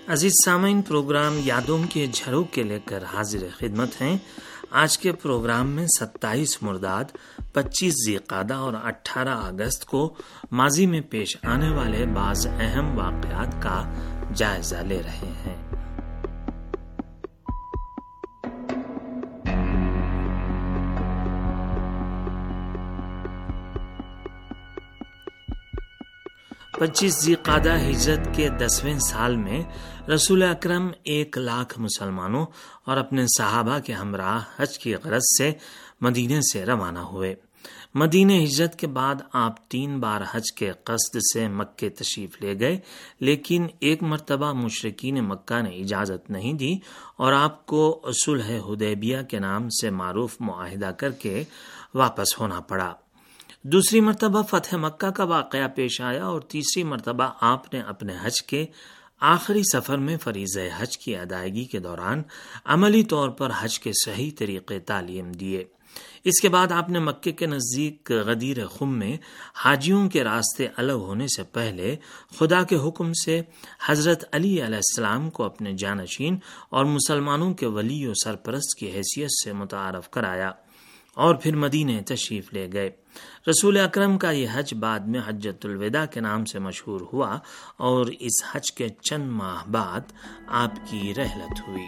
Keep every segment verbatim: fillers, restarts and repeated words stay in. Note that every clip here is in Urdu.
عزیز سامعین، پروگرام یادوں کے جھروک کے لے کر حاضر خدمت ہیں۔ آج کے پروگرام میں ستائیس مرداد، پچیس ذی القعدہ اور اٹھارہ اگست کو ماضی میں پیش آنے والے بعض اہم واقعات کا جائزہ لے رہے ہیں۔ پچیس ذی القعدہ ہجرت کے دسویں سال میں رسول اکرم ایک لاکھ مسلمانوں اور اپنے صحابہ کے ہمراہ حج کی غرض سے مدینے سے روانہ ہوئے۔ مدینہ ہجرت کے بعد آپ تین بار حج کے قصد سے مکہ تشریف لے گئے، لیکن ایک مرتبہ مشرکین مکہ نے اجازت نہیں دی اور آپ کو صلح حدیبیہ کے نام سے معروف معاہدہ کر کے واپس ہونا پڑا۔ دوسری مرتبہ فتح مکہ کا واقعہ پیش آیا اور تیسری مرتبہ آپ نے اپنے حج کے آخری سفر میں فریضہ حج کی ادائیگی کے دوران عملی طور پر حج کے صحیح طریقے تعلیم دیے۔ اس کے بعد آپ نے مکے کے نزدیک غدیر خم میں حاجیوں کے راستے الگ ہونے سے پہلے خدا کے حکم سے حضرت علی علیہ السلام کو اپنے جانشین اور مسلمانوں کے ولی و سرپرست کی حیثیت سے متعارف کرایا اور پھر مدینے تشریف لے گئے۔ رسول اکرم کا یہ حج بعد میں حجۃ الوداع کے نام سے مشہور ہوا اور اس حج کے چند ماہ بعد آپ کی رحلت ہوئی۔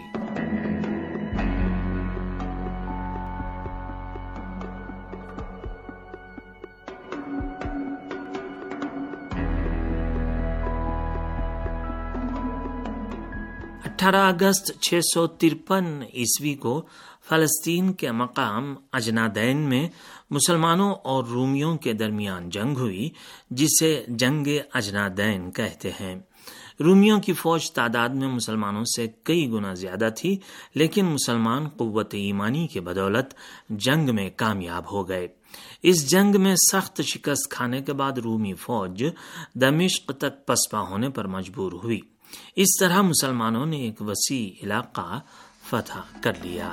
اٹھارہ اگست چھ سو ترپن عیسوی کو فلسطین کے مقام اجنادین میں مسلمانوں اور رومیوں کے درمیان جنگ ہوئی، جسے جنگ اجنادین کہتے ہیں۔ رومیوں کی فوج تعداد میں مسلمانوں سے کئی گنا زیادہ تھی، لیکن مسلمان قوت ایمانی کی بدولت جنگ میں کامیاب ہو گئے۔ اس جنگ میں سخت شکست کھانے کے بعد رومی فوج دمشق تک پسپا ہونے پر مجبور ہوئی۔ اس طرح مسلمانوں نے ایک وسیع علاقہ فتح کر لیا۔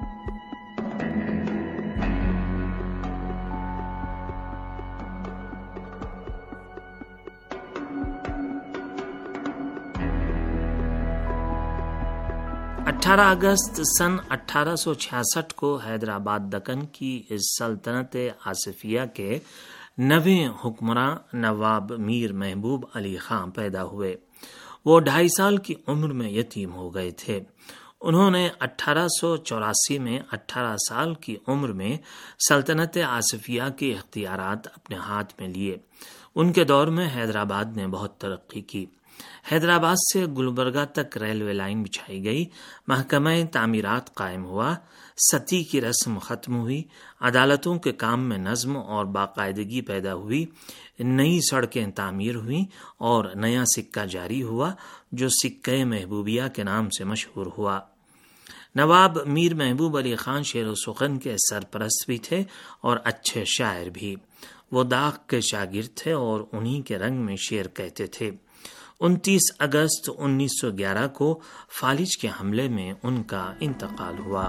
اٹھارہ اگست سن اٹھارہ سو چھیاسٹھ کو حیدرآباد دکن کی سلطنت آصفیہ کے نویں حکمراں نواب میر محبوب علی خان پیدا ہوئے۔ وہ ڈھائی سال کی عمر میں یتیم ہو گئے تھے۔ انہوں نے اٹھارہ سو چوراسی میں اٹھارہ سال کی عمر میں سلطنت آصفیہ کے اختیارات اپنے ہاتھ میں لیے۔ ان کے دور میں حیدرآباد نے بہت ترقی کی۔ حیدرآباد سے گلبرگہ تک ریلوے لائن بچھائی گئی، محکمہ تعمیرات قائم ہوا، ستی کی رسم ختم ہوئی، عدالتوں کے کام میں نظم اور باقاعدگی پیدا ہوئی، نئی سڑکیں تعمیر ہوئیں اور نیا سکہ جاری ہوا جو سکہ محبوبیہ کے نام سے مشہور ہوا۔ نواب میر محبوب علی خان شعر و سخن کے سرپرست بھی تھے اور اچھے شاعر بھی۔ وہ داغ کے شاگرد تھے اور انہی کے رنگ میں شعر کہتے تھے۔ انتیس اگست انیس سو گیارہ کو فالج کے حملے میں ان کا انتقال ہوا۔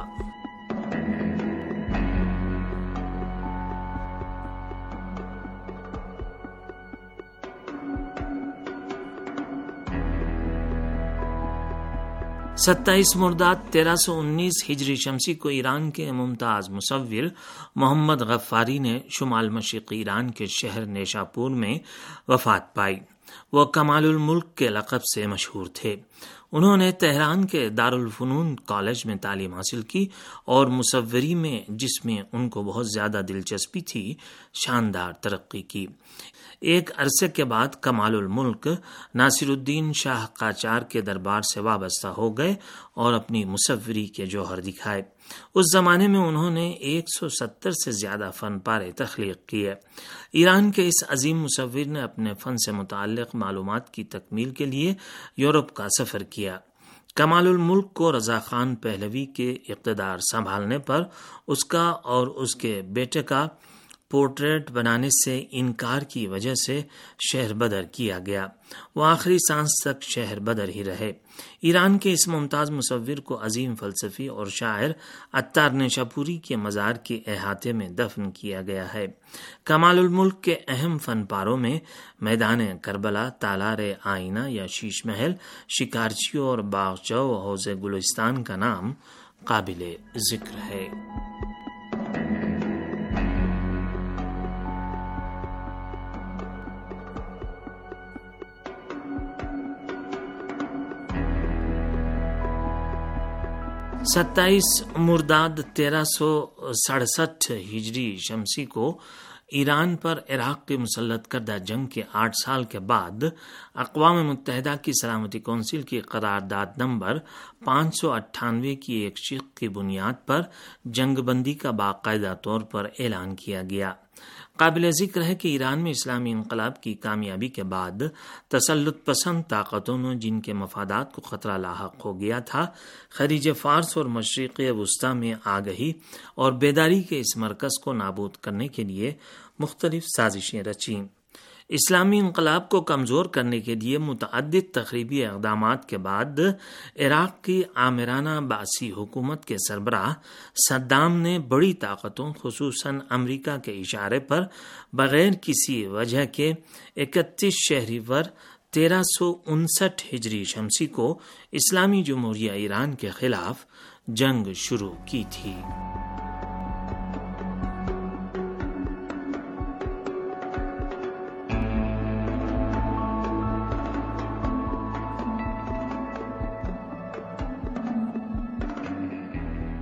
ستائیس مرداد تیرہ سو انیس ہجری شمسی کو ایران کے ممتاز مصور محمد غفاری نے شمال مشرقی ایران کے شہر نیشاپور میں وفات پائی۔ وہ کمال الملک کے لقب سے مشہور تھے۔ انہوں نے تہران کے دارالفنون کالج میں تعلیم حاصل کی اور مصوری میں، جس میں ان کو بہت زیادہ دلچسپی تھی، شاندار ترقی کی۔ ایک عرصے کے بعد کمال الملک ناصر الدین شاہ قاجار کے دربار سے وابستہ ہو گئے اور اپنی مصوری کے جوہر دکھائے۔ اس زمانے میں انہوں نے ایک سو ستر سے زیادہ فن پارے تخلیق کیے۔ ایران کے اس عظیم مصور نے اپنے فن سے متعلق معلومات کی تکمیل کے لیے یورپ کا سفر کیا۔ کمال الملک کو رضا خان پہلوی کے اقتدار سنبھالنے پر اس کا اور اس کے بیٹے کا پورٹریٹ بنانے سے انکار کی وجہ سے شہر بدر کیا گیا۔ وہ آخری سانس تک شہر بدر ہی رہے۔ ایران کے اس ممتاز مصور کو عظیم فلسفی اور شاعر عطار نیشاپوری کے مزار کے احاطے میں دفن کیا گیا ہے۔ کمال الملک کے اہم فن پاروں میں میدان کربلا، تالار آئینہ یا شیش محل، شکارچیوں اور باغچہ و حوض گلستان کا نام قابل ذکر ہے۔ ستائیس مرداد تیرہ سو سڑسٹھ ہجری شمسی کو ایران پر عراق کے مسلط کردہ جنگ کے آٹھ سال کے بعد اقوام متحدہ کی سلامتی کونسل کی قرارداد نمبر پانچ سو اٹھانوے کی ایک شق کی بنیاد پر جنگ بندی کا باقاعدہ طور پر اعلان کیا گیا۔ قابل ذکر ہے کہ ایران میں اسلامی انقلاب کی کامیابی کے بعد تسلط پسند طاقتوں نے جن کے مفادات کو خطرہ لاحق ہو گیا تھا، خلیج فارس اور مشرق وسطی میں آگہی اور بیداری کے اس مرکز کو نابود کرنے کے لیے مختلف سازشیں رچیں۔ اسلامی انقلاب کو کمزور کرنے کے لیے متعدد تخریبی اقدامات کے بعد عراق کی آمرانہ بعثی حکومت کے سربراہ صدام نے بڑی طاقتوں خصوصاً امریکہ کے اشارے پر بغیر کسی وجہ کے اکتیس شہریور تیرہ سو انسٹھ ہجری شمسی کو اسلامی جمہوریہ ایران کے خلاف جنگ شروع کی تھی۔